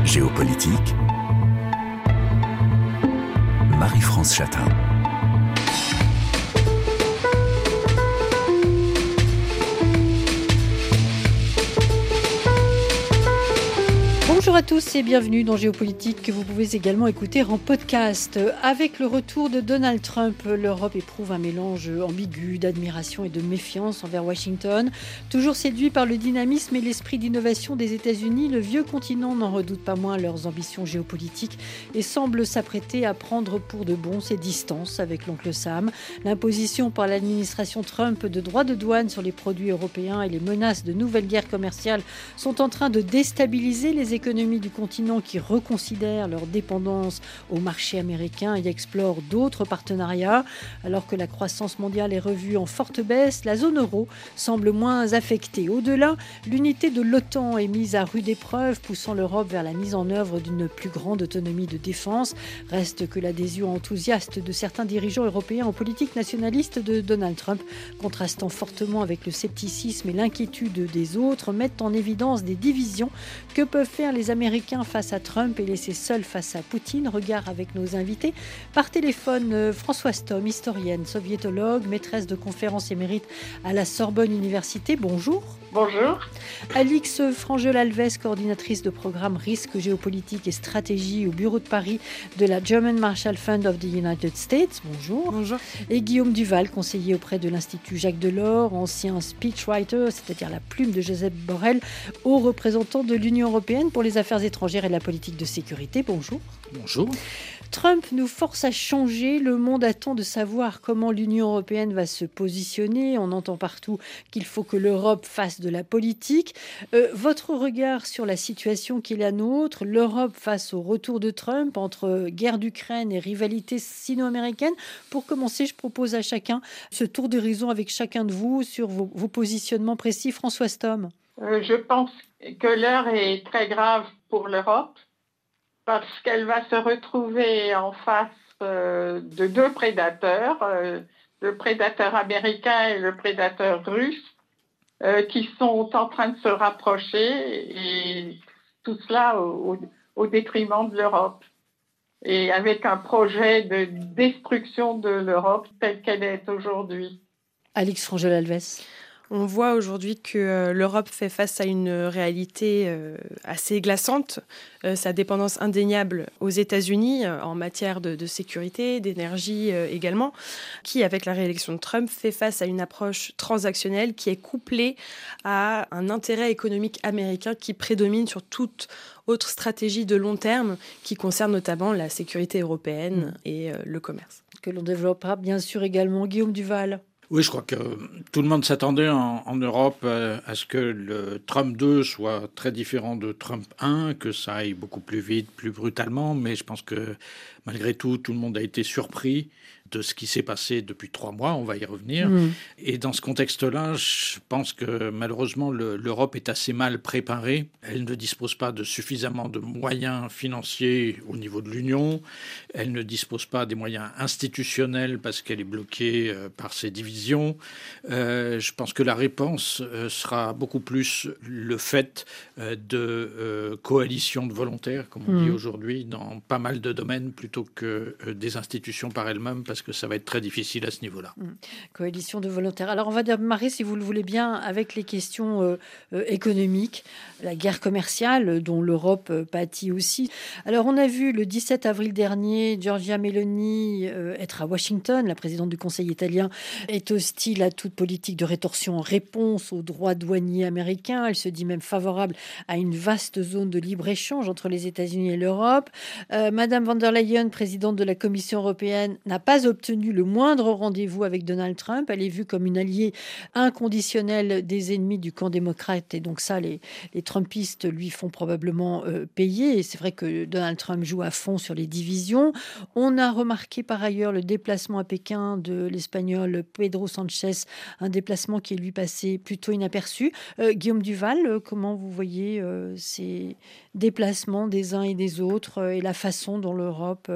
Géopolitique, Marie-France Chatin. Bonjour à tous et bienvenue dans Géopolitique que vous pouvez également écouter en podcast. Avec le retour de Donald Trump, l'Europe éprouve un mélange ambigu d'admiration et de méfiance envers Washington. Toujours séduit par le dynamisme et l'esprit d'innovation des États-Unis, le vieux continent n'en redoute pas moins leurs ambitions géopolitiques et semble s'apprêter à prendre pour de bon ses distances avec l'oncle Sam. L'imposition par l'administration Trump de droits de douane sur les produits européens et les menaces de nouvelles guerres commerciales sont en train de déstabiliser les économies du continent qui reconsidèrent leur dépendance au marché américain et explorent d'autres partenariats. Alors que la croissance mondiale est revue en forte baisse, la zone euro semble moins affectée. Au-delà, l'unité de l'OTAN est mise à rude épreuve, poussant l'Europe vers la mise en œuvre d'une plus grande autonomie de défense. Reste que l'adhésion enthousiaste de certains dirigeants européens aux politiques nationalistes de Donald Trump, contrastant fortement avec le scepticisme et l'inquiétude des autres, mettent en évidence des divisions que peuvent faire les Américains face à Trump et laissés seuls face à Poutine. Regard avec nos invités. Par téléphone, Françoise Thom, historienne, soviétologue, maîtresse de conférences émérite à la Sorbonne Université. Bonjour. Bonjour. Alix Frangel-Alves, coordinatrice de programme Risques géopolitiques et stratégie au bureau de Paris de la German Marshall Fund of the United States. Bonjour. Bonjour. Et Guillaume Duval, conseiller auprès de l'Institut Jacques Delors, ancien speechwriter, c'est-à-dire la plume de Joseph Borrell, haut représentant de l'Union européenne pour les affaires étrangères et la politique de sécurité. Bonjour. Bonjour. Trump nous force à changer. Le monde attend de savoir comment l'Union européenne va se positionner. On entend partout qu'il faut que l'Europe fasse de la politique. Votre regard sur la situation qui est la nôtre, l'Europe face au retour de Trump entre guerre d'Ukraine et rivalité sino-américaine. Pour commencer, je propose à chacun ce tour d'horizon avec chacun de vous sur vos positionnements précis. Françoise Thom. Je pense que l'heure est très grave pour l'Europe, parce qu'elle va se retrouver en face de deux prédateurs, le prédateur américain et le prédateur russe, qui sont en train de se rapprocher, et tout cela au détriment de l'Europe. Et avec un projet de destruction de l'Europe telle qu'elle est aujourd'hui. Alix Frangel-Alves. On voit aujourd'hui que l'Europe fait face à une réalité assez glaçante. Sa dépendance indéniable aux États-Unis en matière de sécurité, d'énergie également, qui, avec la réélection de Trump, fait face à une approche transactionnelle qui est couplée à un intérêt économique américain qui prédomine sur toute autre stratégie de long terme qui concerne notamment la sécurité européenne et le commerce. Que l'on développera bien sûr également. Guillaume Duval. Oui, je crois que tout le monde s'attendait en Europe à ce que le Trump 2 soit très différent de Trump 1, que ça aille beaucoup plus vite, plus brutalement, mais je pense que malgré tout le monde a été surpris de ce qui s'est passé depuis 3 mois, on va y revenir. Et dans ce contexte-là, je pense que malheureusement, l'Europe est assez mal préparée. Elle ne dispose pas de suffisamment de moyens financiers au niveau de l'Union. Elle ne dispose pas des moyens institutionnels parce qu'elle est bloquée par ses divisions. Je pense que la réponse sera beaucoup plus le fait de coalitions de volontaires, comme on dit aujourd'hui, dans pas mal de domaines, plutôt que des institutions par elles-mêmes, parce que ça va être très difficile à ce niveau-là. Coalition de volontaires. Alors, on va démarrer, si vous le voulez bien, avec les questions économiques, la guerre commerciale dont l'Europe pâtit aussi. Alors, on a vu le 17 avril dernier, Giorgia Meloni être à Washington. La présidente du Conseil italien est hostile à toute politique de rétorsion en réponse aux droits douaniers américains. Elle se dit même favorable à une vaste zone de libre-échange entre les États-Unis et l'Europe. Madame von der Leyen, présidente de la Commission européenne, n'a pas obtenu le moindre rendez-vous avec Donald Trump. Elle est vue comme une alliée inconditionnelle des ennemis du camp démocrate. Et donc ça, les Trumpistes lui font probablement payer. Et c'est vrai que Donald Trump joue à fond sur les divisions. On a remarqué par ailleurs le déplacement à Pékin de l'Espagnol Pedro Sanchez, un déplacement qui est lui passé plutôt inaperçu. Guillaume Duval, comment vous voyez ces déplacements des uns et des autres et la façon dont l'Europe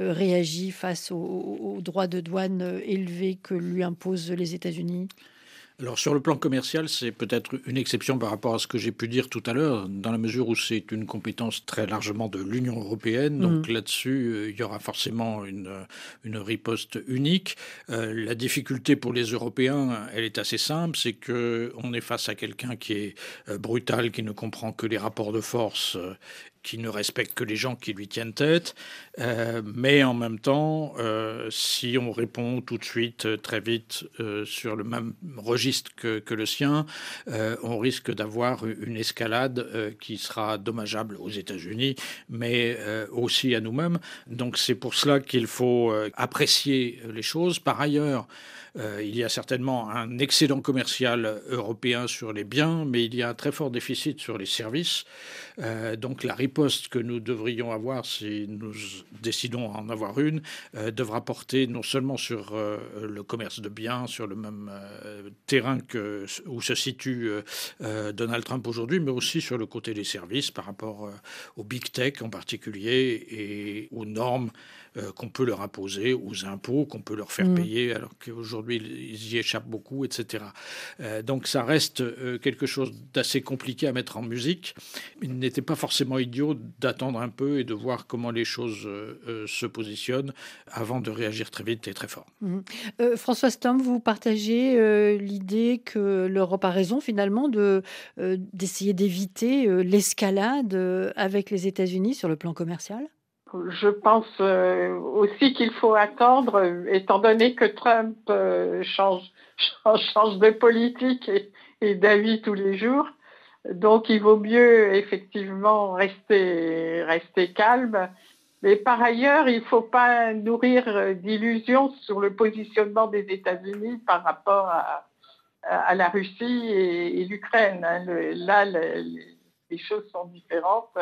réagit face aux droits de douane élevés que lui imposent les États-Unis? Alors sur le plan commercial, c'est peut-être une exception par rapport à ce que j'ai pu dire tout à l'heure, dans la mesure où c'est une compétence très largement de l'Union européenne. Donc là-dessus, il y aura forcément une riposte unique. La difficulté pour les Européens, elle est assez simple, c'est qu'on est face à quelqu'un qui est brutal, qui ne comprend que les rapports de force, qui ne respecte que les gens qui lui tiennent tête, mais en même temps, si on répond tout de suite, très vite, sur le même registre que le sien, on risque d'avoir une escalade qui sera dommageable aux États-Unis, mais aussi à nous-mêmes. Donc c'est pour cela qu'il faut apprécier les choses. Par ailleurs, il y a certainement un excédent commercial européen sur les biens, mais il y a un très fort déficit sur les services. Donc la riposte que nous devrions avoir, si nous décidons à en avoir une, devra porter non seulement sur le commerce de biens, sur le même terrain où se situe Donald Trump aujourd'hui, mais aussi sur le côté des services par rapport aux big tech en particulier et aux normes qu'on peut leur imposer, aux impôts qu'on peut leur faire payer, alors qu'aujourd'hui ils y échappent beaucoup, etc. Donc ça reste quelque chose d'assez compliqué à mettre en musique. Il n'était pas forcément idiot d'attendre un peu et de voir comment les choses se positionnent avant de réagir très vite et très fort. Françoise Thom, vous partagez l'idée que l'Europe a raison finalement d'essayer d'éviter l'escalade avec les États-Unis sur le plan commercial ? Je pense aussi qu'il faut attendre, étant donné que Trump change de politique et d'avis tous les jours. Donc, il vaut mieux effectivement rester calme. Mais par ailleurs, il ne faut pas nourrir d'illusions sur le positionnement des États-Unis par rapport à la Russie et l'Ukraine. Là, les choses sont différentes.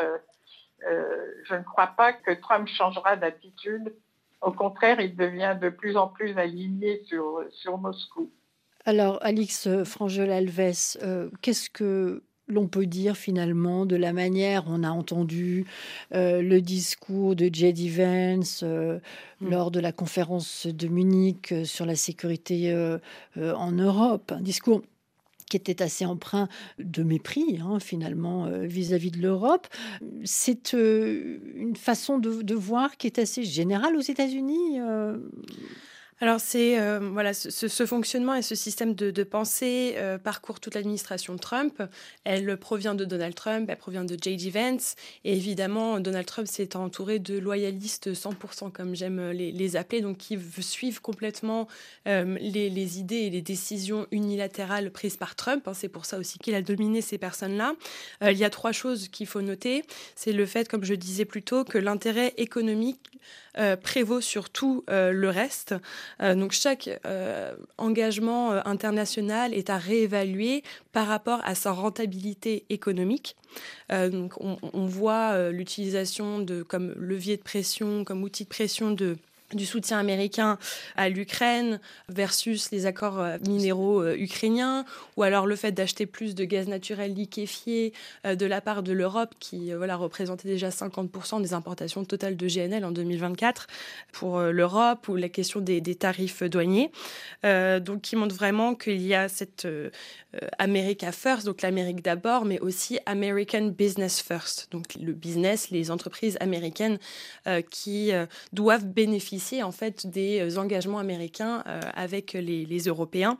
Je ne crois pas que Trump changera d'attitude. Au contraire, il devient de plus en plus aligné sur Moscou. Alors, Alix Franjol-Alves, qu'est-ce que l'on peut dire finalement de la manière, on a entendu le discours de J.D. Vance lors de la conférence de Munich sur la sécurité en Europe, un discours qui était assez empreint de mépris, finalement, vis-à-vis de l'Europe. C'est une façon de voir qui est assez générale aux États-Unis. Alors, c'est ce fonctionnement et ce système de pensée parcourt toute l'administration Trump. Elle provient de Donald Trump, elle provient de J.D. Vance. Et évidemment, Donald Trump s'est entouré de loyalistes 100%, comme j'aime les appeler, donc qui suivent complètement les idées et les décisions unilatérales prises par Trump. C'est pour ça aussi qu'il a dominé ces personnes-là. Il y a 3 choses qu'il faut noter. C'est le fait, comme je disais plus tôt, que l'intérêt économique prévaut sur tout le reste. Donc chaque engagement international est à réévaluer par rapport à sa rentabilité économique. Donc on voit l'utilisation comme levier de pression, comme outil de pression du soutien américain à l'Ukraine versus les accords minéraux ukrainiens, ou alors le fait d'acheter plus de gaz naturel liquéfié de la part de l'Europe qui représentait déjà 50% des importations totales de GNL en 2024 pour l'Europe, ou la question des tarifs douaniers. Donc qui montre vraiment qu'il y a cette America First, donc l'Amérique d'abord, mais aussi American Business First, donc le business, les entreprises américaines qui doivent bénéficier en fait des engagements américains avec les Européens.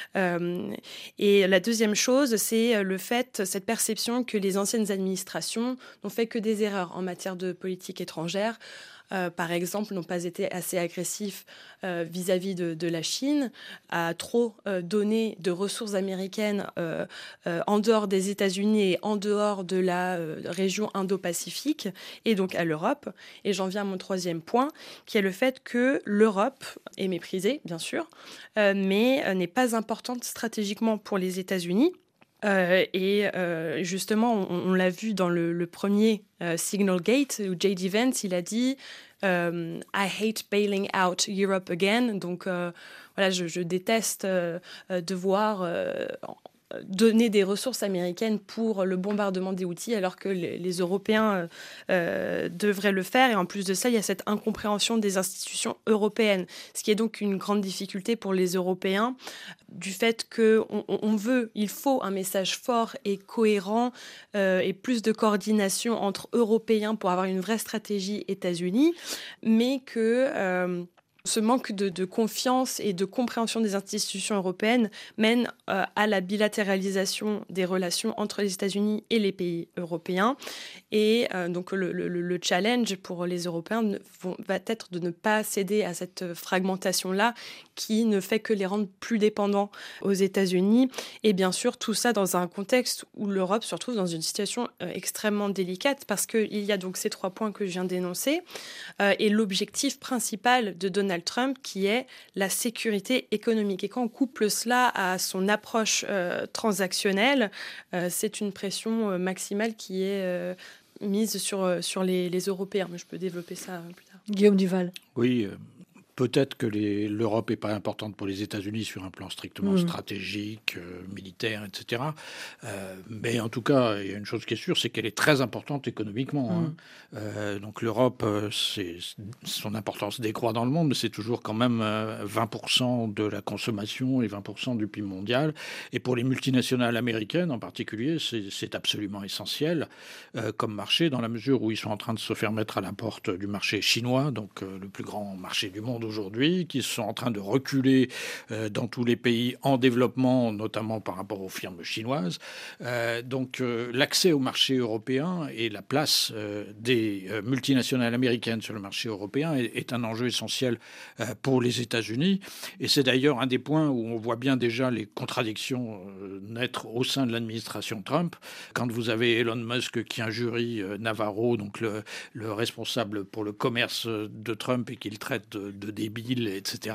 Et la deuxième chose, c'est cette perception que les anciennes administrations n'ont fait que des erreurs en matière de politique étrangère. Par exemple, n'ont pas été assez agressifs vis-à-vis de la Chine, à trop donner de ressources américaines en dehors des États-Unis et en dehors de la région Indo-Pacifique, et donc à l'Europe. Et j'en viens à mon 3e point, qui est le fait que l'Europe est méprisée, bien sûr, mais n'est pas importante stratégiquement pour les États-Unis. Justement, on l'a vu dans le premier Signal Gate, où J.D. Vance, il a dit I hate bailing out Europe again. Donc, je déteste devoir donner des ressources américaines pour le bombardement des Houthis alors que les Européens devraient le faire. Et en plus de ça, il y a cette incompréhension des institutions européennes, ce qui est donc une grande difficulté pour les Européens du fait il faut un message fort et cohérent et plus de coordination entre Européens pour avoir une vraie stratégie États-Unis, mais que ce manque de confiance et de compréhension des institutions européennes mène à la bilatéralisation des relations entre les États-Unis et les pays européens. Et donc le challenge pour les Européens va être de ne pas céder à cette fragmentation-là qui ne fait que les rendre plus dépendants aux États-Unis. Et bien sûr, tout ça dans un contexte où l'Europe se retrouve dans une situation extrêmement délicate parce qu'il y a donc ces 3 points que je viens d'énoncer et l'objectif principal de Donald Trump qui est la sécurité économique. Et quand on couple cela à son approche transactionnelle, c'est une pression maximale qui est mise sur les Européens. Mais je peux développer ça plus tard. Guillaume Duval. Oui, peut-être que l'Europe n'est pas importante pour les États-Unis sur un plan strictement stratégique, militaire, etc. Mais en tout cas, il y a une chose qui est sûre, c'est qu'elle est très importante économiquement. Donc l'Europe, son importance décroît dans le monde, mais c'est toujours quand même 20% de la consommation et 20% du PIB mondial. Et pour les multinationales américaines en particulier, c'est absolument essentiel comme marché, dans la mesure où ils sont en train de se faire mettre à la porte du marché chinois, donc le plus grand marché du monde aujourd'hui, qui sont en train de reculer dans tous les pays en développement, notamment par rapport aux firmes chinoises. Donc l'accès au marché européen et la place des multinationales américaines sur le marché européen est un enjeu essentiel pour les États-Unis. Et c'est d'ailleurs un des points où on voit bien déjà les contradictions naître au sein de l'administration Trump. Quand vous avez Elon Musk qui injurie Navarro, donc le responsable pour le commerce de Trump, et qu'il traite de débile, etc.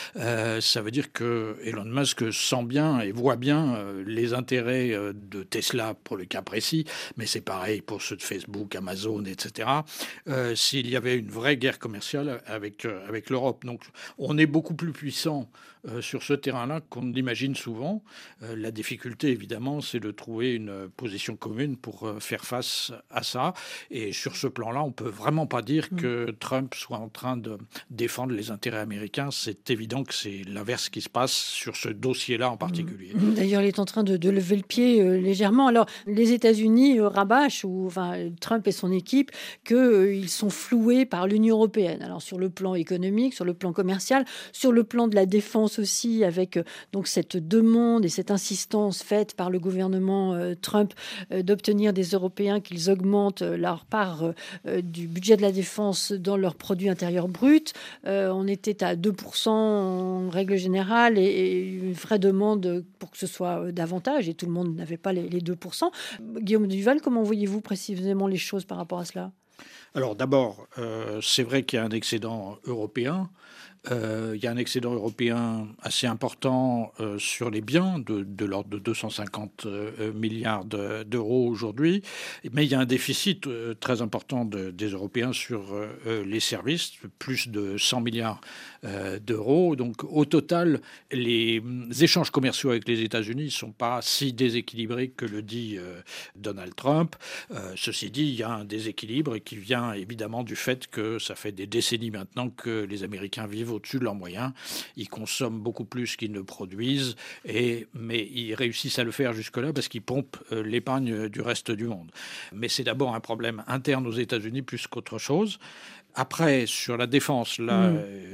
Ça veut dire que Elon Musk sent bien et voit bien les intérêts de Tesla pour le cas précis, mais c'est pareil pour ceux de Facebook, Amazon, etc. S'il y avait une vraie guerre commerciale avec l'Europe. Donc on est beaucoup plus puissant sur ce terrain-là qu'on ne l'imagine souvent. La difficulté, évidemment, c'est de trouver une position commune pour faire face à ça. Et sur ce plan-là, on ne peut vraiment pas dire que Trump soit en train de défendre les intérêts américains. C'est évident que c'est l'inverse qui se passe sur ce dossier-là en particulier. D'ailleurs, il est en train de lever le pied légèrement. Alors, les États-Unis rabâchent, Trump et son équipe, qu'ils sont floués par l'Union européenne. Alors, sur le plan économique, sur le plan commercial, sur le plan de la défense aussi, avec donc cette demande et cette insistance faite par le gouvernement Trump d'obtenir des Européens qu'ils augmentent leur part du budget de la défense dans leur produit intérieur brut. On était à 2% en règle générale et une vraie demande pour que ce soit davantage, et tout le monde n'avait pas les 2%. Guillaume Duval, comment voyez-vous précisément les choses par rapport à cela ? Alors d'abord, c'est vrai qu'il y a un excédent européen. Il y a un excédent européen assez important sur les biens, de l'ordre de 250 milliards d'euros aujourd'hui. Mais il y a un déficit très important des Européens sur les services, plus de 100 milliards d'euros. Donc au total, les échanges commerciaux avec les États-Unis ne sont pas si déséquilibrés que le dit Donald Trump. Ceci dit, il y a un déséquilibre qui vient évidemment du fait que ça fait des décennies maintenant que les Américains vivent au-dessus de leurs moyens. Ils consomment beaucoup plus qu'ils ne produisent, mais ils réussissent à le faire jusque-là parce qu'ils pompent l'épargne du reste du monde. Mais c'est d'abord un problème interne aux États-Unis plus qu'autre chose. Après, sur la défense, là,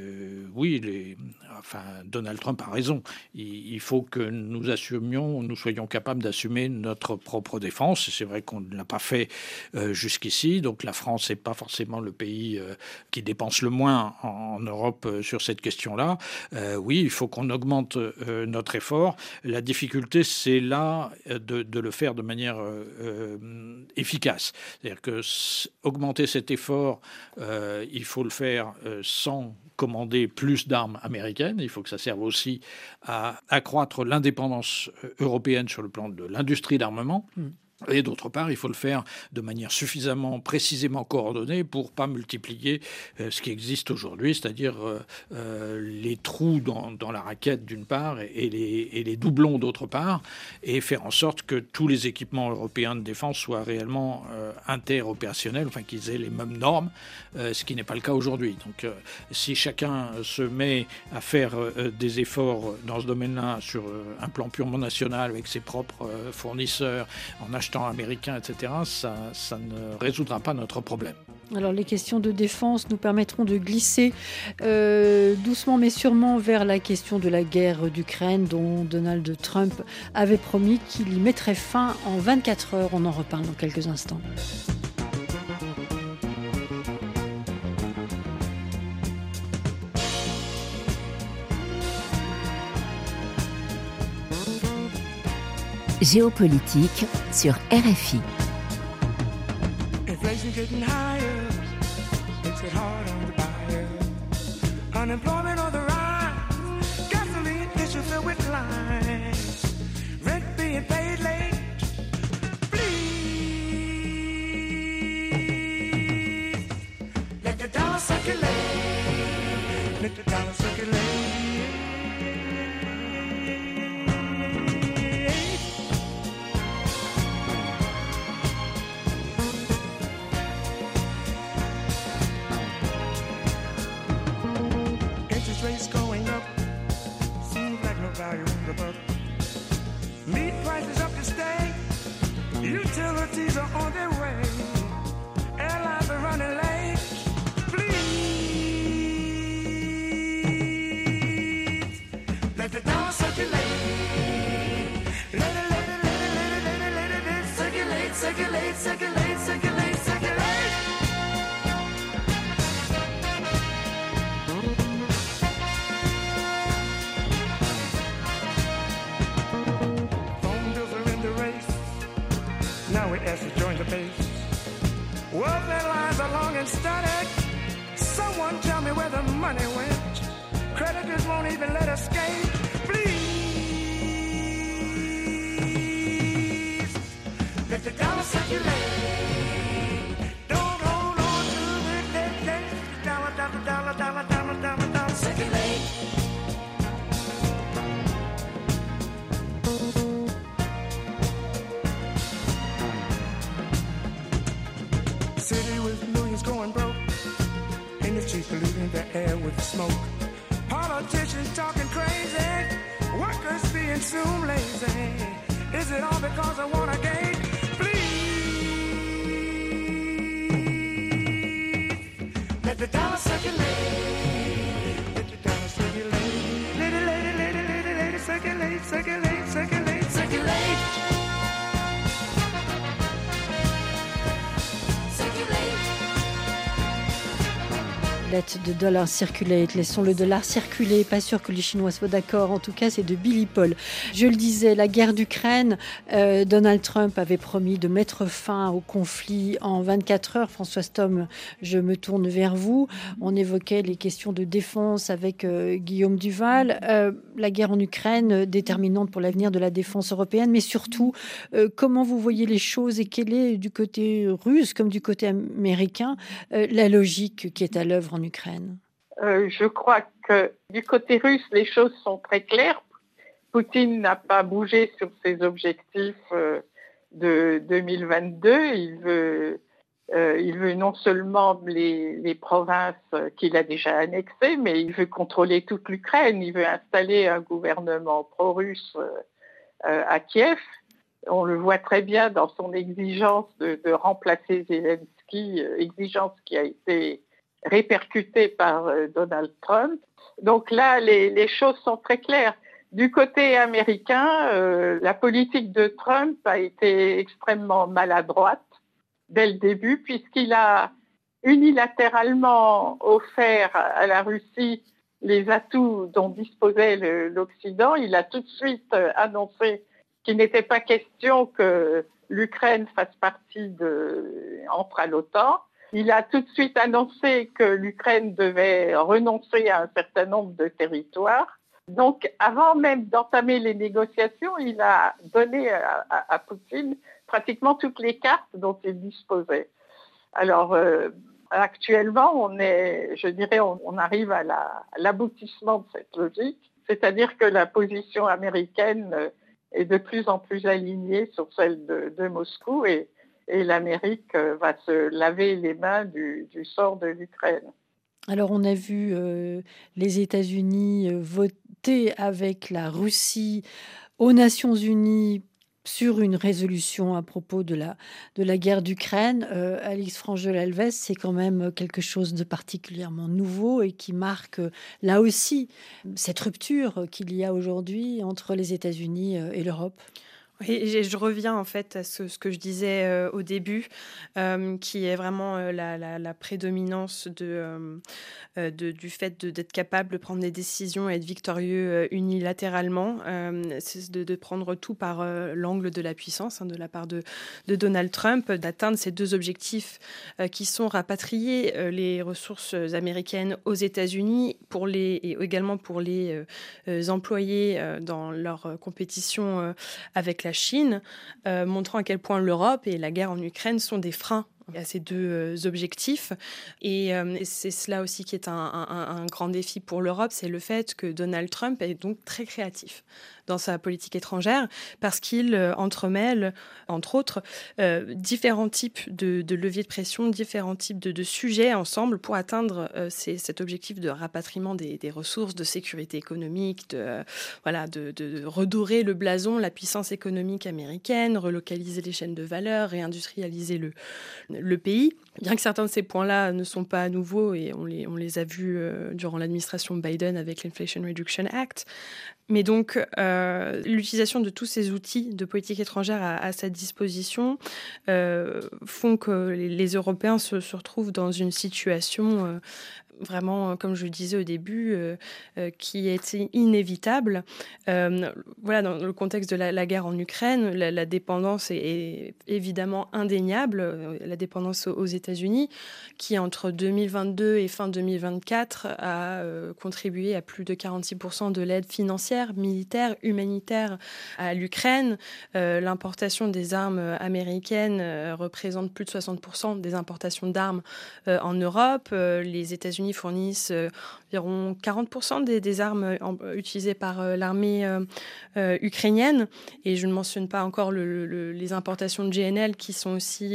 oui, Donald Trump a raison. Il faut que nous soyons capables d'assumer notre propre défense. Et c'est vrai qu'on ne l'a pas fait jusqu'ici. Donc la France n'est pas forcément le pays qui dépense le moins en Europe sur cette question-là. Oui, il faut qu'on augmente notre effort. La difficulté, c'est là de le faire de manière efficace. C'est-à-dire que augmenter cet effort, il faut le faire sans commander plus d'armes américaines. Il faut que ça serve aussi à accroître l'indépendance européenne sur le plan de l'industrie d'armement. Et d'autre part, il faut le faire de manière suffisamment précisément coordonnée pour ne pas multiplier ce qui existe aujourd'hui, c'est-à-dire les trous dans la raquette d'une part et les doublons d'autre part, et faire en sorte que tous les équipements européens de défense soient réellement interopérationnels, enfin qu'ils aient les mêmes normes, ce qui n'est pas le cas aujourd'hui. Donc si chacun se met à faire des efforts dans ce domaine-là sur un plan purement national avec ses propres fournisseurs, en achetant américains, etc., ça ne résoudra pas notre problème. Alors les questions de défense nous permettront de glisser doucement mais sûrement vers la question de la guerre d'Ukraine dont Donald Trump avait promis qu'il y mettrait fin en 24 heures. On en reparle dans quelques instants. Géopolitique sur RFI. Inflation getting higher, makes it hard on the buyer. Unemployment on the rise, gasoline issue filled with lines. Rent being paid late. Please let the dollar circulate. Let the dollar circulate. Rates going up, seems like no value in the buck. Meat prices up to stay, utilities are on their way, airlines are running late. Please let the dollar circulate. Let it circulate, circulate, circulate, circulate, circulate. Now we ask to join the base. Welfare lines are long and static. Someone tell me where the money went. Creditors won't even let us escape. Please let the dollar circulate. Don't hold on to the dollar, dollar, dollar, dollar, dollar, dollar, dollar, circulate. City with millions going broke. Industry polluting the air with smoke. Politicians talking crazy. Workers being soon lazy. Is it all because of Watergate? Please let the dollar circulate. Let the dollar circulate. Let it circulate, circulate, circulate, circulate. Let the dollar circulate, laissons le dollar circuler. Pas sûr que les Chinois soient d'accord. En tout cas, c'est de Billy Paul. Je le disais, la guerre d'Ukraine, Donald Trump avait promis de mettre fin au conflit en 24 heures. François Stom, je me tourne vers vous. On évoquait les questions de défense avec Guillaume Duval. La guerre en Ukraine, déterminante pour l'avenir de la défense européenne, mais surtout, comment vous voyez les choses et quelle est, du côté russe comme du côté américain, la logique qui est à l'œuvre en Ukraine? Je crois que du côté russe, les choses sont très claires. Poutine n'a pas bougé sur ses objectifs de 2022. Il veut non seulement les provinces qu'il a déjà annexées, mais il veut contrôler toute l'Ukraine. Il veut installer un gouvernement pro-russe à Kiev. On le voit très bien dans son exigence de remplacer Zelensky, exigence qui a été répercutée par Donald Trump. Donc là, les choses sont très claires. Du côté américain, la politique de Trump a été extrêmement maladroite dès le début, puisqu'il a unilatéralement offert à la Russie les atouts dont disposait l'Occident. Il a tout de suite annoncé qu'il n'était pas question que l'Ukraine fasse partie entre à l'OTAN. Il a tout de suite annoncé que l'Ukraine devait renoncer à un certain nombre de territoires. Donc, avant même d'entamer les négociations, il a donné à Poutine pratiquement toutes les cartes dont il disposait. Alors, actuellement, on arrive à l'aboutissement de cette logique, c'est-à-dire que la position américaine est de plus en plus alignée sur celle de Moscou et l'Amérique va se laver les mains du sort de l'Ukraine. Alors, on a vu les États-Unis voter avec la Russie aux Nations Unies sur une résolution à propos de la guerre d'Ukraine. Alix Franjol-Alves, c'est quand même quelque chose de particulièrement nouveau et qui marque là aussi cette rupture qu'il y a aujourd'hui entre les États-Unis et l'Europe. Et je reviens en fait à ce que je disais au début, qui est vraiment la prédominance du fait d'être capable de prendre des décisions et être victorieux unilatéralement. C'est de prendre tout par l'angle de la puissance, de la part de Donald Trump, d'atteindre ces deux objectifs qui sont rapatrier les ressources américaines aux États-Unis et également pour les employer dans leur compétition avec la Chine, montrant à quel point l'Europe et la guerre en Ukraine sont des freins à ces deux objectifs. Et c'est cela aussi qui est un grand défi pour l'Europe, c'est le fait que Donald Trump est donc très créatif dans sa politique étrangère parce qu'il entremêle, entre autres, différents types de leviers de pression, différents types de sujets ensemble pour atteindre cet objectif de rapatriement des ressources, de sécurité économique, de redorer le blason, la puissance économique américaine, relocaliser les chaînes de valeur, réindustrialiser le pays. Bien que certains de ces points-là ne sont pas nouveaux et on les a vus durant l'administration Biden avec l'Inflation Reduction Act. Mais donc, l'utilisation de tous ces outils de politique étrangère à sa disposition font que les Européens se retrouvent dans une situation vraiment, comme je le disais au début, qui était inévitable. Dans le contexte de la guerre en Ukraine, la dépendance est évidemment indéniable, la dépendance aux États-Unis, qui entre 2022 et fin 2024 a contribué à plus de 46% de l'aide financière, militaire, humanitaire à l'Ukraine. L'importation des armes américaines représente plus de 60% des importations d'armes en Europe. Les États-Unis fournissent environ 40% des armes utilisées par l'armée ukrainienne. Et je ne mentionne pas encore les importations de GNL qui sont aussi,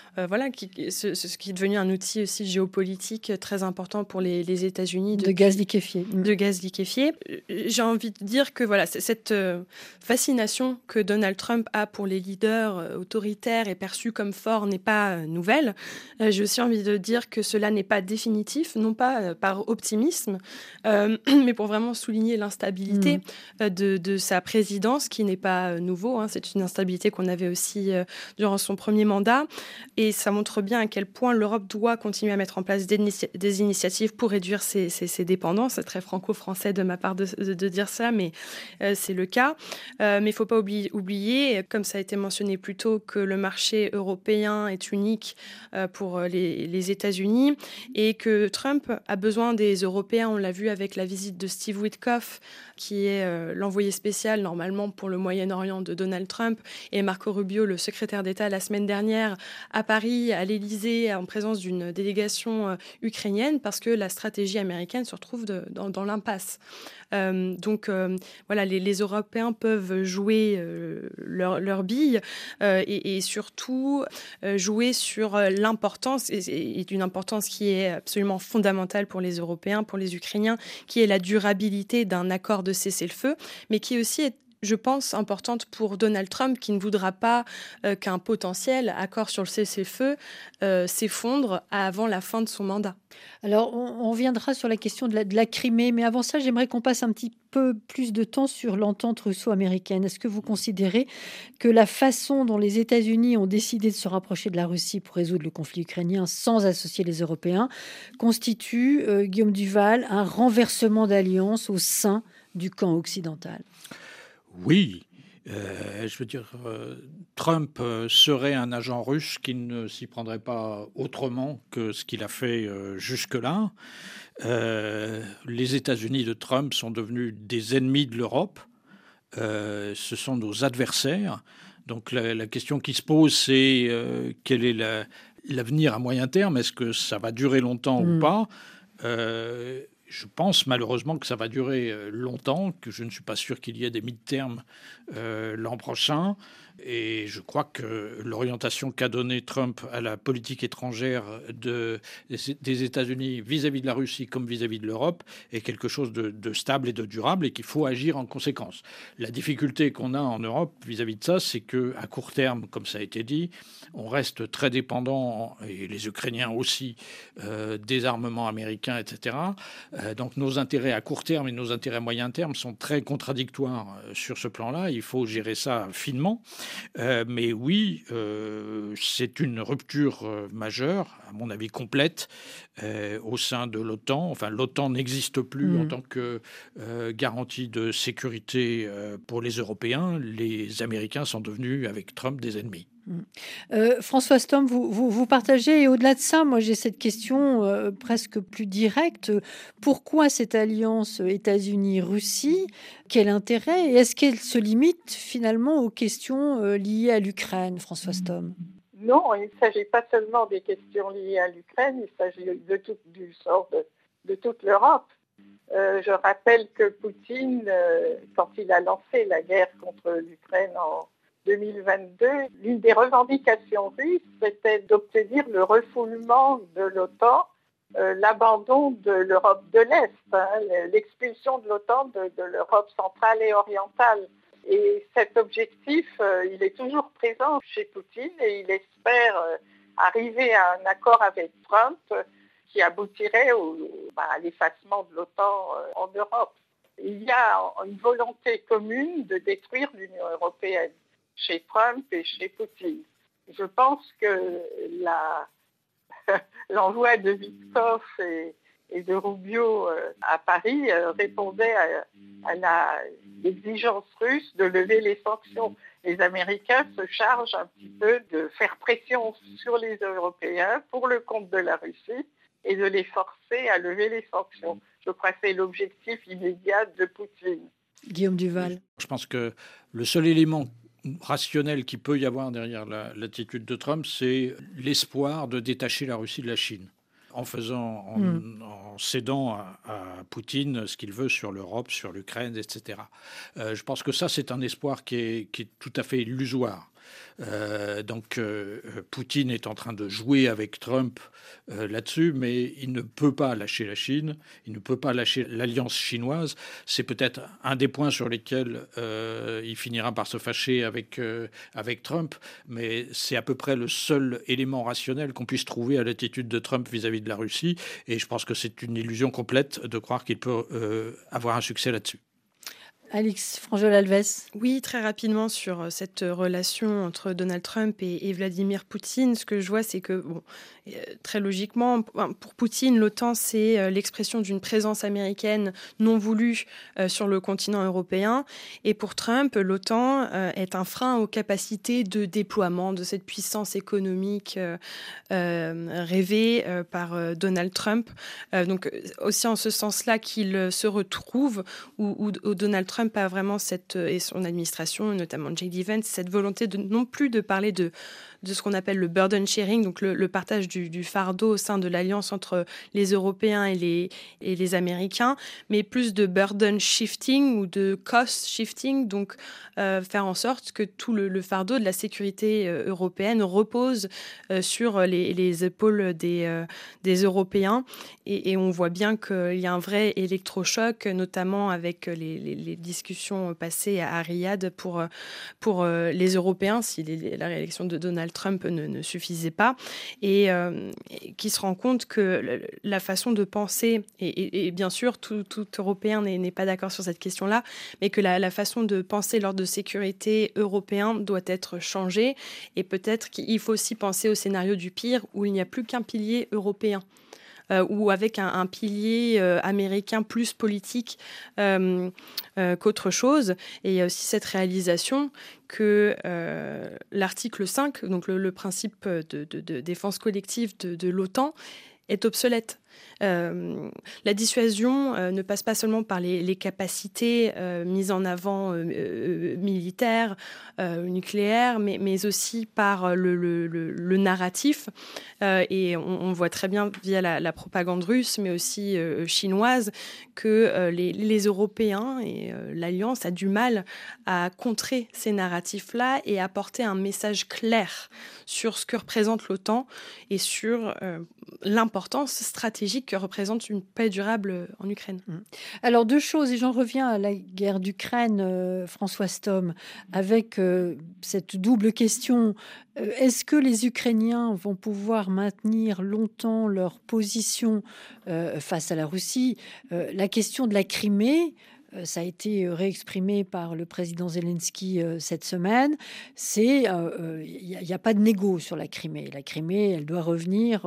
ce qui est devenu un outil aussi géopolitique très important pour les États-Unis. De gaz liquéfié. De gaz liquéfié. J'ai envie de dire que cette fascination que Donald Trump a pour les leaders autoritaires et perçus comme forts n'est pas nouvelle. J'ai aussi envie de dire que cela n'est pas définitif, non pas par optimisme, mais pour vraiment souligner l'instabilité de sa présidence, qui n'est pas nouveau. C'est une instabilité qu'on avait aussi durant son premier mandat. Et ça montre bien à quel point l'Europe doit continuer à mettre en place des initiatives pour réduire ses dépendances. C'est très franco-français de ma part de dire ça, mais c'est le cas. Mais il ne faut pas oublier, comme ça a été mentionné plus tôt, que le marché européen est unique pour les États-Unis et que Trump a besoin des Européens. On l'a vu avec la visite de Steve Witkoff, qui est l'envoyé spécial normalement pour le Moyen-Orient de Donald Trump, et Marco Rubio, le secrétaire d'État, la semaine dernière à Paris, à l'Élysée, en présence d'une délégation ukrainienne, parce que la stratégie américaine se retrouve dans l'impasse. Les Européens peuvent jouer leur bille et surtout jouer sur l'importance, et d'une importance qui est absolument fondamentale pour les Européens, pour les Ukrainiens, qui est la durabilité d'un accord de cessez-le-feu, mais qui aussi je pense, importante pour Donald Trump, qui ne voudra pas qu'un potentiel accord sur le cessez-le-feu s'effondre avant la fin de son mandat. Alors, on reviendra sur la question de la Crimée, mais avant ça, j'aimerais qu'on passe un petit peu plus de temps sur l'entente russo-américaine. Est-ce que vous considérez que la façon dont les États-Unis ont décidé de se rapprocher de la Russie pour résoudre le conflit ukrainien sans associer les Européens constitue, Guillaume Duval, un renversement d'alliance au sein du camp occidental ? Oui, Trump serait un agent russe qui ne s'y prendrait pas autrement que ce qu'il a fait jusque-là. Les États-Unis de Trump sont devenus des ennemis de l'Europe. Ce sont nos adversaires. Donc la question qui se pose, c'est quel est l'avenir à moyen terme? Est-ce que ça va durer longtemps ou pas? Je pense malheureusement que ça va durer longtemps, que je ne suis pas sûr qu'il y ait des mid-terms l'an prochain. Et je crois que l'orientation qu'a donnée Trump à la politique étrangère des États-Unis vis-à-vis de la Russie comme vis-à-vis de l'Europe est quelque chose de stable et de durable et qu'il faut agir en conséquence. La difficulté qu'on a en Europe vis-à-vis de ça, c'est qu'à court terme, comme ça a été dit, on reste très dépendant, et les Ukrainiens aussi, des armements américains, etc. Donc nos intérêts à court terme et nos intérêts à moyen terme sont très contradictoires sur ce plan-là. Il faut gérer ça finement. Mais oui, c'est une rupture majeure, à mon avis complète, au sein de l'OTAN. Enfin, l'OTAN n'existe plus en tant que garantie de sécurité pour les Européens. Les Américains sont devenus, avec Trump, des ennemis. Françoise Thom, vous partagez, et au-delà de ça, moi j'ai cette question presque plus directe. Pourquoi cette alliance États-Unis-Russie? Quel intérêt? Et est-ce qu'elle se limite finalement aux questions liées à l'Ukraine, Françoise Thom? Non, il ne s'agit pas seulement des questions liées à l'Ukraine, il s'agit du sort de toute l'Europe. Je rappelle que Poutine, quand il a lancé la guerre contre l'Ukraine en 2022, l'une des revendications russes, c'était d'obtenir le refoulement de l'OTAN, l'abandon de l'Europe de l'Est, l'expulsion de l'OTAN de l'Europe centrale et orientale. Et cet objectif, il est toujours présent chez Poutine et il espère arriver à un accord avec Trump qui aboutirait à l'effacement de l'OTAN en Europe. Il y a une volonté commune de détruire l'Union européenne chez Trump et chez Poutine. Je pense que l'envoi de Witkoff et de Rubio à Paris répondait à l'exigence russe de lever les sanctions. Les Américains se chargent un petit peu de faire pression sur les Européens pour le compte de la Russie et de les forcer à lever les sanctions. Je crois que c'est l'objectif immédiat de Poutine. Guillaume Duval. Je pense que le seul élément rationnel qu'il peut y avoir derrière l'attitude de Trump, c'est l'espoir de détacher la Russie de la Chine, en cédant à Poutine ce qu'il veut sur l'Europe, sur l'Ukraine, etc. Je pense que ça, c'est un espoir qui est tout à fait illusoire. Poutine est en train de jouer avec Trump là-dessus, mais il ne peut pas lâcher la Chine, il ne peut pas lâcher l'alliance chinoise. C'est peut-être un des points sur lesquels il finira par se fâcher avec Trump, mais c'est à peu près le seul élément rationnel qu'on puisse trouver à l'attitude de Trump vis-à-vis de la Russie, et je pense que c'est une illusion complète de croire qu'il peut avoir un succès là-dessus. Alix Franjol-Alves. Oui, très rapidement sur cette relation entre Donald Trump et Vladimir Poutine. Ce que je vois, c'est que, très logiquement, pour Poutine, l'OTAN, c'est l'expression d'une présence américaine non voulue sur le continent européen. Et pour Trump, l'OTAN est un frein aux capacités de déploiement de cette puissance économique rêvée par Donald Trump. Donc, aussi en ce sens-là qu'il se retrouve, où Donald Trump a vraiment et son administration, notamment J.D. Vance, cette volonté non plus de parler de ce qu'on appelle le burden sharing, donc le partage du fardeau au sein de l'alliance entre les Européens et les Américains, mais plus de burden shifting ou de cost shifting, donc faire en sorte que tout le fardeau de la sécurité européenne repose sur les épaules des Européens. Et on voit bien qu'il y a un vrai électrochoc, notamment avec les discussions passées à Riyad pour les Européens, si la réélection de Donald Trump ne suffisait pas, et qui se rend compte que la façon de penser, et bien sûr tout Européen n'est pas d'accord sur cette question-là, mais que la façon de penser l'ordre de sécurité européen doit être changée, et peut-être qu'il faut aussi penser au scénario du pire, où il n'y a plus qu'un pilier européen. Ou avec un pilier américain plus politique qu'autre chose. Et il y a aussi cette réalisation que l'article 5, donc le principe de défense collective de l'OTAN, est obsolète. La dissuasion ne passe pas seulement par les capacités mises en avant militaires, nucléaires, mais aussi par le narratif. Et on voit très bien via la propagande russe, mais aussi chinoise, que les Européens et l'Alliance a du mal à contrer ces narratifs-là et à porter un message clair sur ce que représente l'OTAN et sur l'importance stratégique que représente une paix durable en Ukraine. Alors, deux choses, et j'en reviens à la guerre d'Ukraine, François Stom, avec cette double question. Est-ce que les Ukrainiens vont pouvoir maintenir longtemps leur position face à la Russie ? La question de la Crimée, ça a été réexprimé par le président Zelensky cette semaine. Il n'y a pas de négo sur la Crimée. La Crimée, elle doit revenir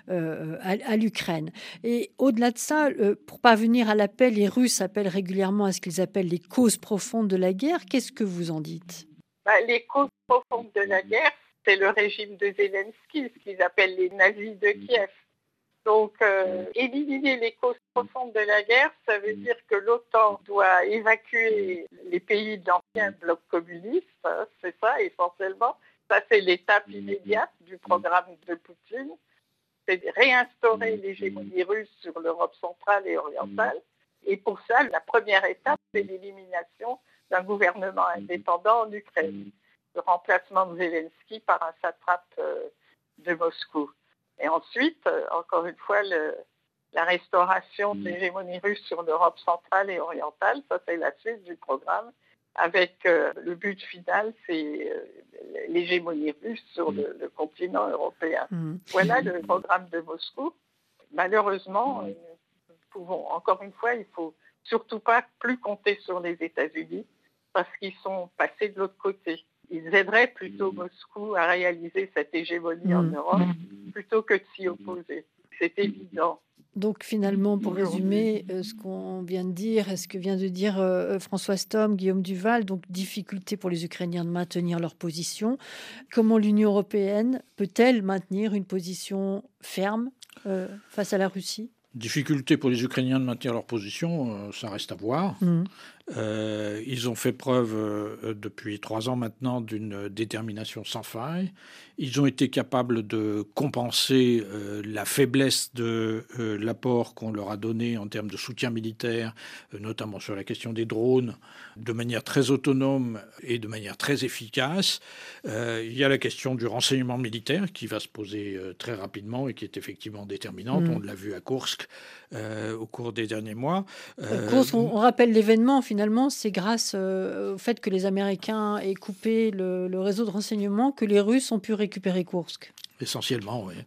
à l'Ukraine. Et au-delà de ça, pour parvenir à l'appel, les Russes appellent régulièrement à ce qu'ils appellent les causes profondes de la guerre. Qu'est-ce que vous en dites ? Les causes profondes de la guerre, c'est le régime de Zelensky, ce qu'ils appellent les nazis de Kiev. Donc, éliminer les causes profondes de la guerre, ça veut dire que l'OTAN doit évacuer les pays de l'ancien bloc communiste, c'est ça essentiellement. Ça, c'est l'étape immédiate du programme de Poutine. C'est de réinstaurer l'hégémonie russe sur l'Europe centrale et orientale. Et pour ça, la première étape, c'est l'élimination d'un gouvernement indépendant en Ukraine. Le remplacement de Zelensky par un satrape de Moscou. Et ensuite, encore une fois, la restauration de l'hégémonie russe sur l'Europe centrale et orientale, ça c'est la suite du programme, avec le but final, c'est l'hégémonie russe sur le continent européen. Voilà le programme de Moscou. Malheureusement, nous pouvons, encore une fois, il ne faut surtout pas plus compter sur les États-Unis parce qu'ils sont passés de l'autre côté. Ils aideraient plutôt Moscou à réaliser cette hégémonie en Europe plutôt que de s'y opposer. C'est évident. Donc finalement, pour résumer ce qu'on vient de dire, et ce que vient de dire François Stom, Guillaume Duval, donc difficulté pour les Ukrainiens de maintenir leur position. Comment l'Union européenne peut-elle maintenir une position ferme face à la Russie ? Difficulté pour les Ukrainiens de maintenir leur position, ça reste à voir. Ils ont fait preuve depuis 3 ans maintenant d'une détermination sans faille. Ils ont été capables de compenser la faiblesse de l'apport qu'on leur a donné en termes de soutien militaire, notamment sur la question des drones, de manière très autonome et de manière très efficace. Il y a la question du renseignement militaire qui va se poser très rapidement et qui est effectivement déterminante. On l'a vu à Koursk au cours des derniers mois. Koursk, on rappelle l'événement, finalement, c'est grâce au fait que les Américains aient coupé le réseau de renseignement que les Russes ont pu récupérer Koursk. Essentiellement, oui.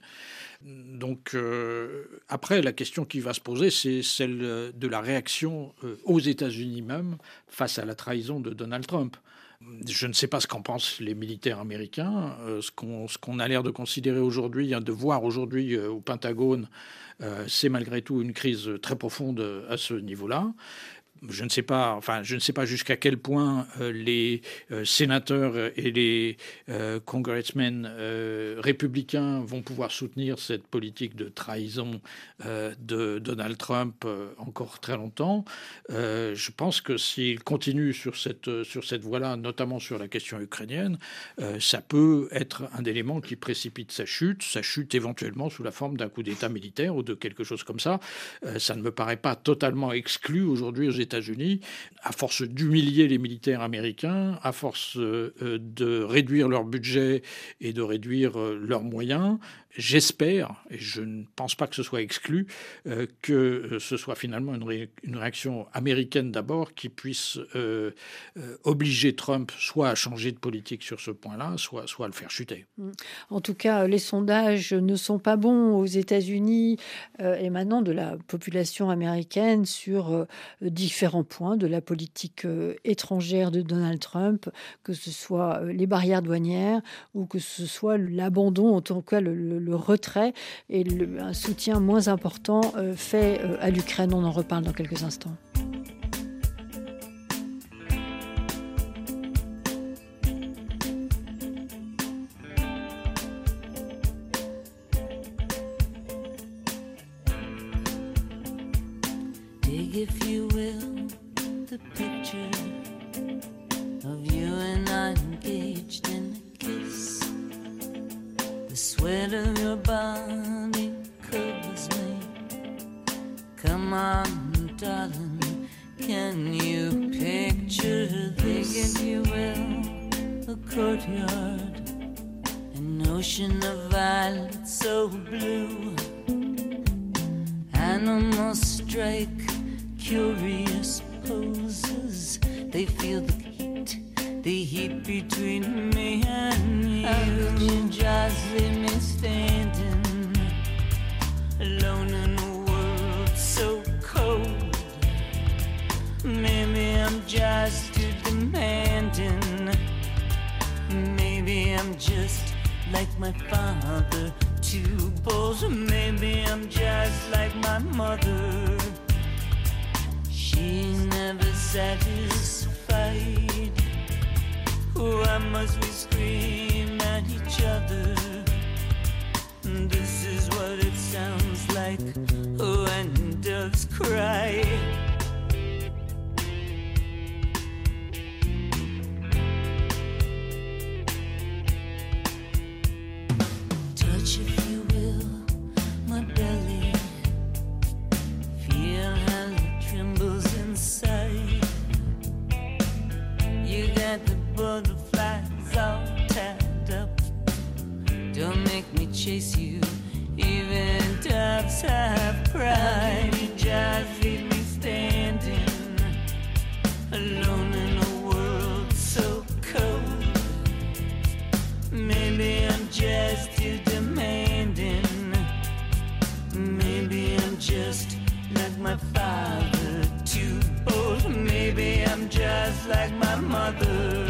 Donc, après, la question qui va se poser, c'est celle de la réaction aux États-Unis même face à la trahison de Donald Trump. Je ne sais pas ce qu'en pensent les militaires américains. Ce qu'on a l'air de considérer aujourd'hui, de voir aujourd'hui au Pentagone, c'est malgré tout une crise très profonde à ce niveau-là. Je ne sais pas jusqu'à quel point les sénateurs et les congressmen républicains vont pouvoir soutenir cette politique de trahison de Donald Trump encore très longtemps. Je pense que s'ils continuent sur cette voie-là, notamment sur la question ukrainienne, ça peut être un élément qui précipite sa chute éventuellement sous la forme d'un coup d'État militaire ou de quelque chose comme ça. Ça ne me paraît pas totalement exclu aujourd'hui aux États-Unis, à force d'humilier les militaires américains, à force de réduire leur budget et de réduire leurs moyens. J'espère, et je ne pense pas que ce soit exclu, que ce soit finalement une réaction américaine d'abord qui puisse obliger Trump soit à changer de politique sur ce point-là, soit à le faire chuter. En tout cas, les sondages ne sont pas bons aux États-Unis émanant de la population américaine sur différents points de la politique étrangère de Donald Trump, que ce soit les barrières douanières ou que ce soit l'abandon, en tout cas le retrait et un soutien moins important fait à l'Ukraine. On en reparle dans quelques instants. Dig, if you will, the picture of you and I engaged in a kiss. The sweat of your body covers me. Come on, darling, can you picture this? If you will, a courtyard, an ocean of violets so blue. Animals strike curious poses. They feel the heat between me and you. How could you just leave me standing alone in a world so cold? Maybe I'm just too demanding. Maybe I'm just like my father, too bold. Maybe I'm just like my mother. She's never satisfied. Why must we scream at each other? This is what it sounds like when doves cry. Touch, if you will, my belly. Feel how it trembles inside. You got the butterflies all tied up. Don't make me chase you, even doves have pride. You just leave me standing alone in a world so cold. Maybe I'm just too demanding. Maybe I'm just like my father, too bold. Maybe I'm just like my mother.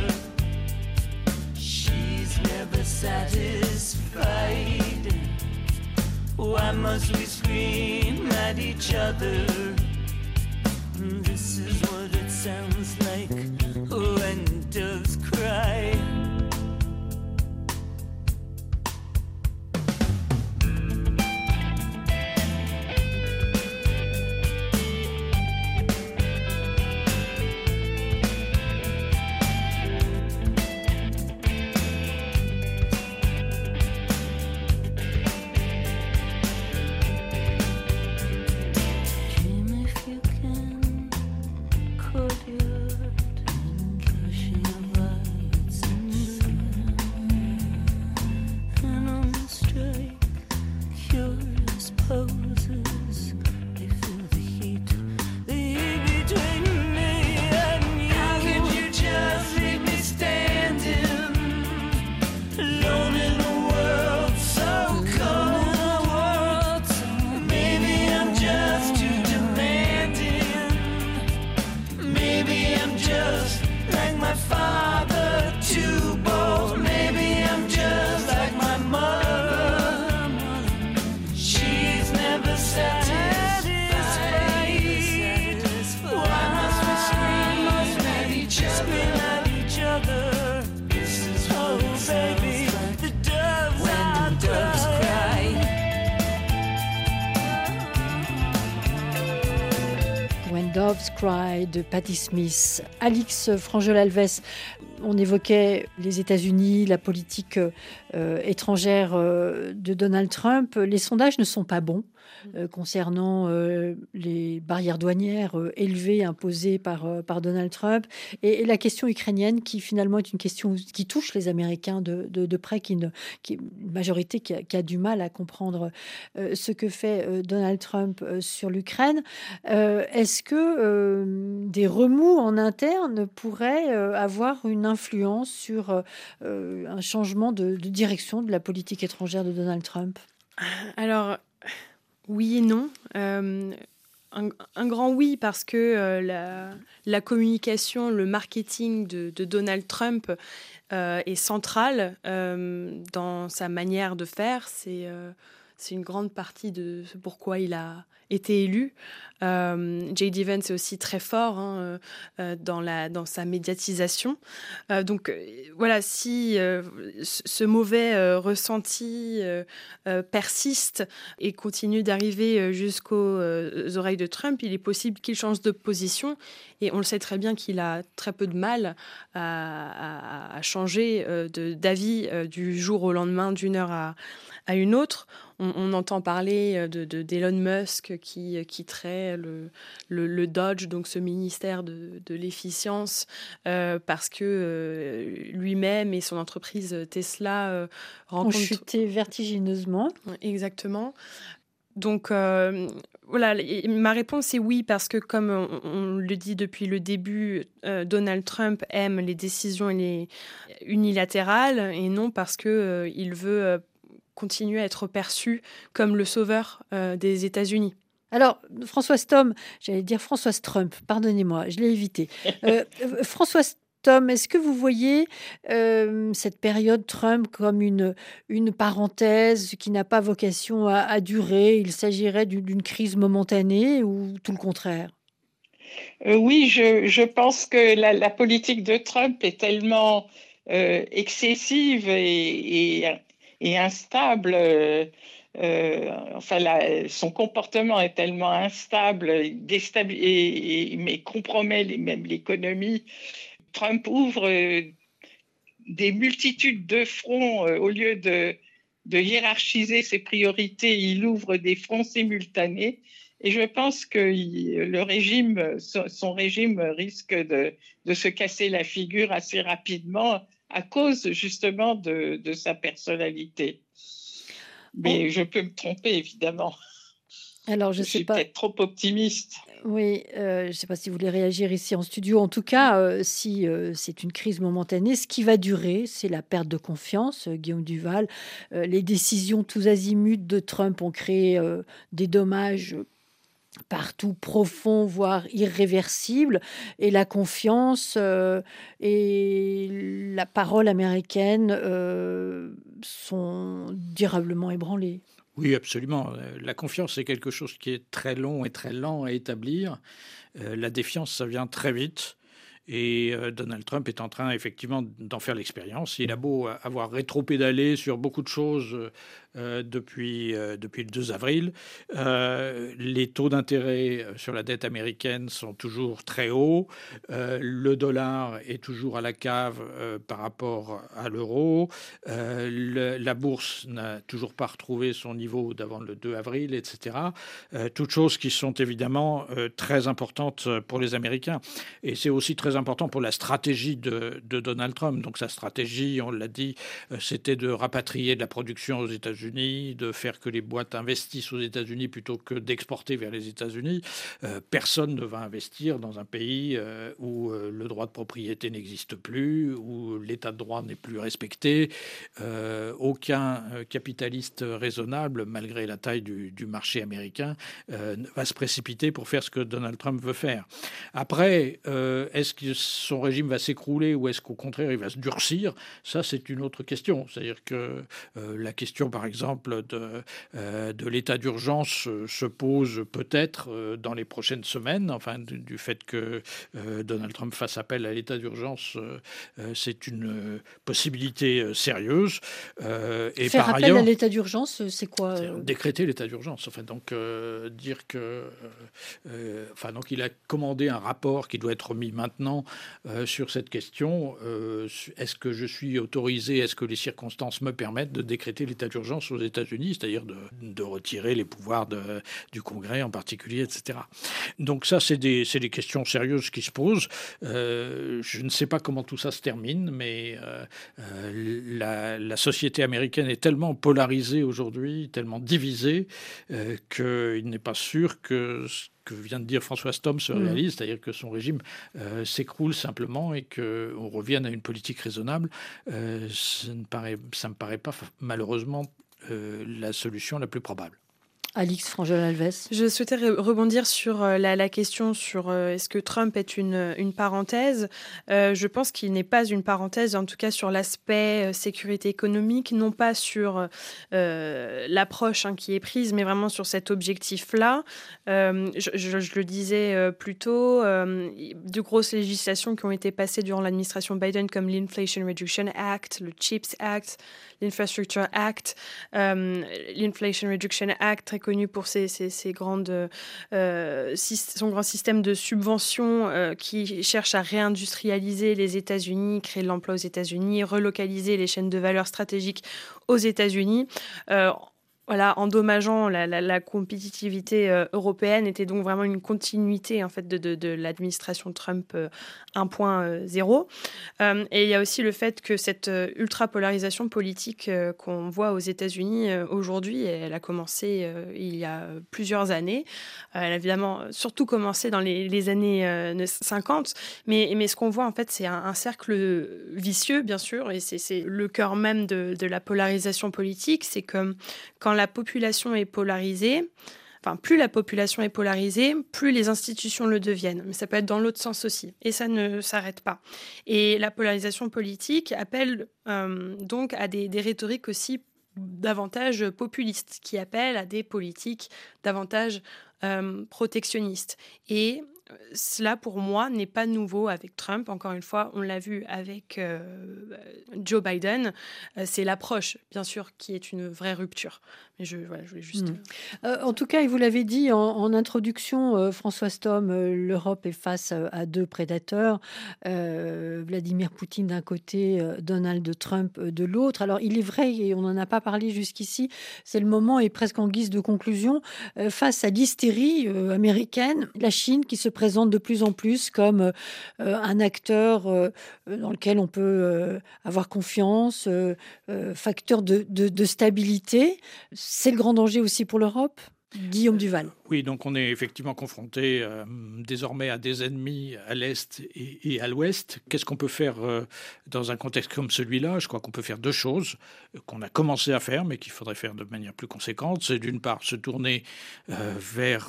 She's never satisfied. Why must we scream at each other? This is what it sounds like when doves cry. Doves Cry de Patti Smith. Alix Franjol-Alves, on évoquait les États-Unis, la politique étrangère de Donald Trump. Les sondages ne sont pas bons concernant les barrières douanières élevées imposées par Donald Trump et la question ukrainienne qui finalement est une question qui touche les Américains de près, qui est une majorité qui a du mal à comprendre ce que fait Donald Trump sur l'Ukraine. Est-ce que des remous en interne pourraient avoir une influence sur un changement de direction de la politique étrangère de Donald Trump? Alors, oui et non. Un grand oui, parce que la communication, le marketing de Donald Trump est central dans sa manière de faire. c'est une grande partie de pourquoi il a été élu. J.D. Vance est aussi très fort dans sa médiatisation. Donc voilà, si ce mauvais ressenti persiste et continue d'arriver jusqu'aux oreilles de Trump, il est possible qu'il change de position. Et on le sait très bien qu'il a très peu de mal à changer d'avis du jour au lendemain, d'une heure à une autre. On entend parler d'Elon Musk qui quitterait le Dodge, donc ce ministère de l'efficience, parce que lui-même et son entreprise Tesla ont chuté vertigineusement. Exactement. Donc voilà, ma réponse est oui, parce que comme on le dit depuis le début, Donald Trump aime les décisions unilatérales et non parce qu'il veut continuer à être perçu comme le sauveur des États-Unis. Alors, Françoise Thom, j'allais dire Françoise Trump, pardonnez-moi, je l'ai évité. Françoise Thom, est-ce que vous voyez cette période Trump comme une parenthèse qui n'a pas vocation à durer? Il s'agirait d'une crise momentanée ou tout le contraire? Oui, je pense que la politique de Trump est tellement excessive et instable. Son comportement est tellement instable, mais compromet même l'économie. Trump ouvre des multitudes de fronts au lieu de hiérarchiser ses priorités. Il ouvre des fronts simultanés. Et je pense que son régime risque de se casser la figure assez rapidement à cause justement de sa personnalité. Mais je peux me tromper, évidemment. Alors, je suis pas... peut-être trop optimiste. Oui, je ne sais pas si vous voulez réagir ici en studio. En tout cas, si c'est une crise momentanée, ce qui va durer, c'est la perte de confiance. Guillaume Duval, les décisions tous azimuts de Trump ont créé des dommages partout profonds, voire irréversibles, et la confiance et la parole américaine sont durablement ébranlées. Oui, absolument. La confiance, c'est quelque chose qui est très long et très lent à établir. La défiance, ça vient très vite. Et Donald Trump est en train, effectivement, d'en faire l'expérience. Il a beau avoir rétropédalé sur beaucoup de choses depuis le 2 avril. Les taux d'intérêt sur la dette américaine sont toujours très hauts. Le dollar est toujours à la cave par rapport à l'euro. La bourse n'a toujours pas retrouvé son niveau d'avant le 2 avril, etc. Toutes choses qui sont évidemment très importantes pour les Américains. Et c'est aussi très important pour la stratégie de Donald Trump. Donc sa stratégie, on l'a dit, c'était de rapatrier de la production aux États-Unis, de faire que les boîtes investissent aux États-Unis plutôt que d'exporter vers les États-Unis. Personne ne va investir dans un pays où le droit de propriété n'existe plus, où l'état de droit n'est plus respecté. Aucun capitaliste raisonnable, malgré la taille du marché américain, va se précipiter pour faire ce que Donald Trump veut faire. Après, est-ce que son régime va s'écrouler ou est-ce qu'au contraire il va se durcir? Ça, c'est une autre question. C'est-à-dire que la question, par exemple, de l'état d'urgence se pose peut-être dans les prochaines semaines. Enfin, du fait que Donald Trump fasse appel à l'état d'urgence, c'est une possibilité sérieuse. Et faire appel ailleurs, à l'état d'urgence, c'est quoi décréter l'état d'urgence. Enfin, donc dire que, donc il a commandé un rapport qui doit être remis maintenant sur cette question. Est-ce que je suis autorisé, est-ce que les circonstances me permettent de décréter l'état d'urgence aux États-Unis, c'est-à-dire de retirer les pouvoirs du Congrès en particulier, etc. Donc ça, c'est des questions sérieuses qui se posent. Je ne sais pas comment tout ça se termine, mais la société américaine est tellement polarisée aujourd'hui, tellement divisée, qu'il n'est pas sûr que que vient de dire Françoise Thom se réalise, c'est-à-dire que son régime s'écroule simplement et qu'on revienne à une politique raisonnable. Ça me paraît pas malheureusement la solution la plus probable. Alix Frangel-Alves. Je souhaitais rebondir sur la question sur est-ce que Trump est une parenthèse. Je pense qu'il n'est pas une parenthèse, en tout cas sur l'aspect sécurité économique, non pas sur l'approche qui est prise, mais vraiment sur cet objectif-là. Je le disais plus tôt, de grosses législations qui ont été passées durant l'administration Biden, comme l'Inflation Reduction Act, le CHIPS Act, l'Infrastructure Act, l'Inflation Reduction Act, très connu pour son grand système de subventions qui cherche à réindustrialiser les États-Unis, créer de l'emploi aux États-Unis, relocaliser les chaînes de valeur stratégiques aux États-Unis. Endommageant la compétitivité européenne, était donc vraiment une continuité en fait de l'administration Trump 1.0. Et il y a aussi le fait que cette ultra-polarisation politique qu'on voit aux États-Unis aujourd'hui, elle a commencé il y a plusieurs années. Elle a évidemment surtout commencé dans les années 50, mais ce qu'on voit en fait, c'est un cercle vicieux, bien sûr, et c'est le cœur même de la polarisation politique. C'est que quand la population est polarisée, plus la population est polarisée, plus les institutions le deviennent. Mais ça peut être dans l'autre sens aussi. Et ça ne s'arrête pas. Et la polarisation politique appelle donc à des rhétoriques aussi davantage populistes, qui appellent à des politiques davantage protectionnistes. Et cela, pour moi, n'est pas nouveau avec Trump. Encore une fois, on l'a vu avec Joe Biden. C'est l'approche, bien sûr, qui est une vraie rupture. Mais je voulais juste... En tout cas, et vous l'avez dit en introduction, François Stom, l'Europe est face à deux prédateurs. Vladimir Poutine d'un côté, Donald Trump de l'autre. Alors, il est vrai, et on n'en a pas parlé jusqu'ici, c'est le moment, et presque en guise de conclusion, face à l'hystérie américaine, la Chine qui se présente de plus en plus comme un acteur dans lequel on peut avoir confiance, facteur de stabilité. C'est le grand danger aussi pour l'Europe. Guillaume Duval. Oui, donc on est effectivement confronté désormais à des ennemis à l'Est et à l'Ouest. Qu'est-ce qu'on peut faire dans un contexte comme celui-là ? Je crois qu'on peut faire deux choses qu'on a commencé à faire, mais qu'il faudrait faire de manière plus conséquente. C'est d'une part se tourner vers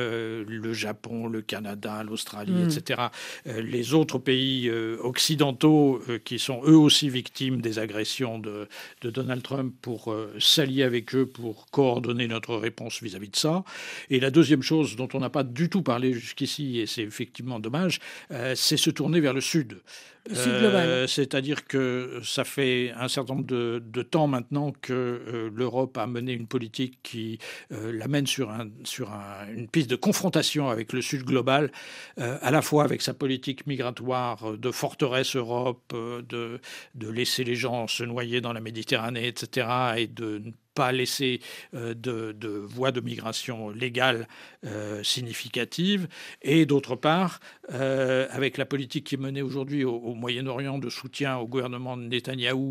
le Japon, le Canada, l'Australie, etc. Les autres pays occidentaux qui sont eux aussi victimes des agressions de Donald Trump, pour s'allier avec eux, pour coordonner notre réponse vis-à-vis de ça. Et la deuxième chose dont on n'a pas du tout parlé jusqu'ici, et c'est effectivement dommage, c'est se tourner vers le Sud. C'est-à-dire que ça fait un certain nombre de temps maintenant que l'Europe a mené une politique qui l'amène sur une piste de confrontation avec le Sud global, à la fois avec sa politique migratoire de forteresse Europe, de laisser les gens se noyer dans la Méditerranée, etc., et de ne pas laisser de voies de migration légales significatives, et d'autre part, avec la politique qui est menée aujourd'hui au Moyen-Orient de soutien au gouvernement de Netanyahou,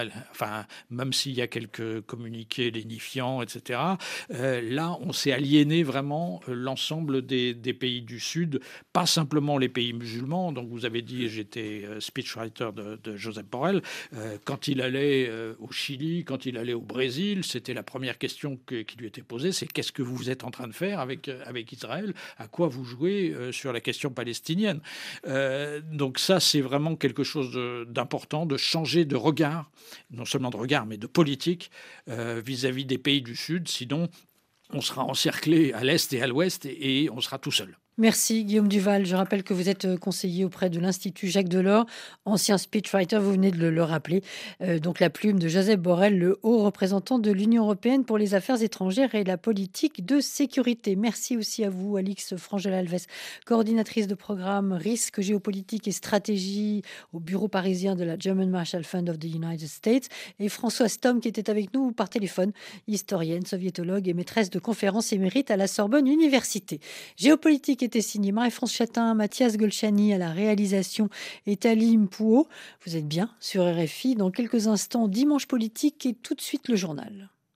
même s'il y a quelques communiqués lénifiants, etc., là, on s'est aliéné vraiment l'ensemble des pays du Sud, pas simplement les pays musulmans. Donc vous avez dit, j'étais speechwriter de Josep Borrell, quand il allait au Chili, quand il allait au Brésil, c'était la première question qui lui était posée, c'est qu'est-ce que vous êtes en train de faire avec Israël ? À quoi vous jouez sur la question palestinienne ? Donc ça, c'est vraiment quelque chose d'important, de changer de regard, non seulement de regard, mais de politique vis-à-vis des pays du Sud. Sinon, on sera encerclé à l'Est et à l'Ouest et on sera tout seul. Merci Guillaume Duval. Je rappelle que vous êtes conseiller auprès de l'Institut Jacques Delors, ancien speechwriter, vous venez de le rappeler. Donc la plume de Josep Borrell, le haut représentant de l'Union européenne pour les affaires étrangères et la politique de sécurité. Merci aussi à vous, Alix Frangel-Alves, coordinatrice de programme risque géopolitique et stratégie au bureau parisien de la German Marshall Fund of the United States, et François Stom qui était avec nous par téléphone, historienne, soviétologue et maîtresse de conférences émérite à la Sorbonne Université. Géopolitique était signé Marie-France Chatin, Mathias Golchani à la réalisation et Talim Pouot. Vous êtes bien sur RFI. Dans quelques instants, Dimanche politique et tout de suite le journal.